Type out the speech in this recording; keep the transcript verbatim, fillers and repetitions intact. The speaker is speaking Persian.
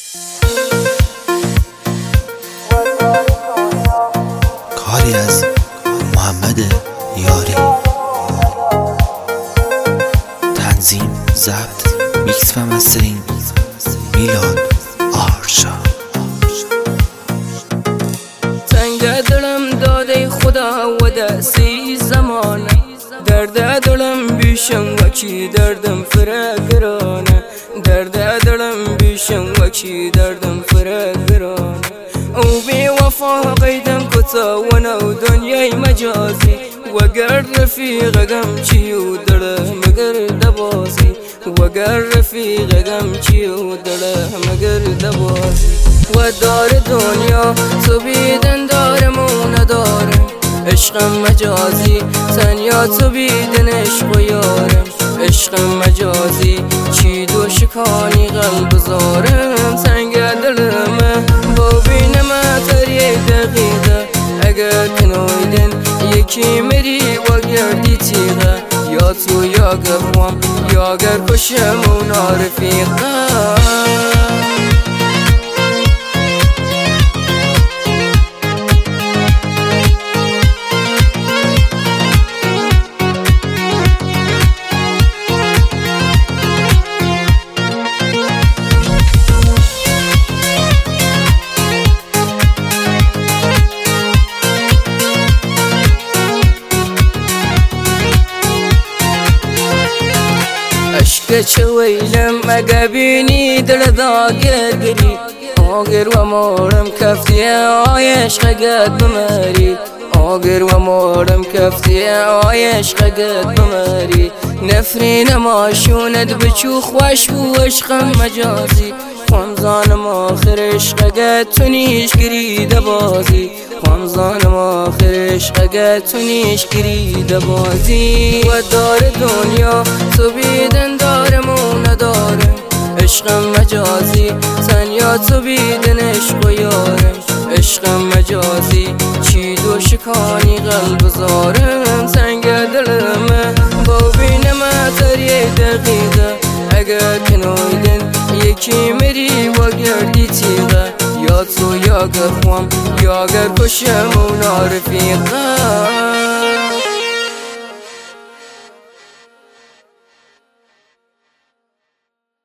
کاری از محمد یاری. تنظیم، ضبط، میکس و مسترینگ میلاد آرشا. تنگ دلم داده خدا و دستی زمانه، درد دلم بیشم وکی دردم فرگرانه، درد دلم بیشم وکی دردم فرگرانه. او بی وفا قیدم کتا و نو دنیای مجازی، وگر رفیق غم چی و دل مگر دبازی، وگر رفیق غم چی و دل مگر دبازی. و دار دنیا تو بیدن دارم و ندارم، عشقم مجازی تنیا تو بیدن عشق و یارم، عشقم مجازی چی دو شکانی قلب زارم. تنگ دلمه با بینم تری دقیقه، اگر کنویدن یکی مری و گردی تیغه، یا تو یا گفوام یا گر کشم و نارفیقه. عشق چه ویلم اگه بینی دل داگر گری، آگر و مارم کفتی آی عشق گد بمری، آگر و مارم کفتی آی عشق گد بمری. نفرین ماشوند بچو خوش و عشقم مجازی، خمزانم آخر عشق گد تو نیش گرید بازی، خمزانم آخر عشق گد تو نیش گرید بازی. و دار دنیا تو بیدن دارم و ندارم، عشقم مجازی تنیا تو بیدن عشق و یارم، عشقم مجازی چی دو شکانی قلب زارم. تنگ دلمه با بینم تری دقیقه، اگر کنویدن یکی مری و گردی تیغه، یا تو یا گفوام یا گر کشم و نارفیقه.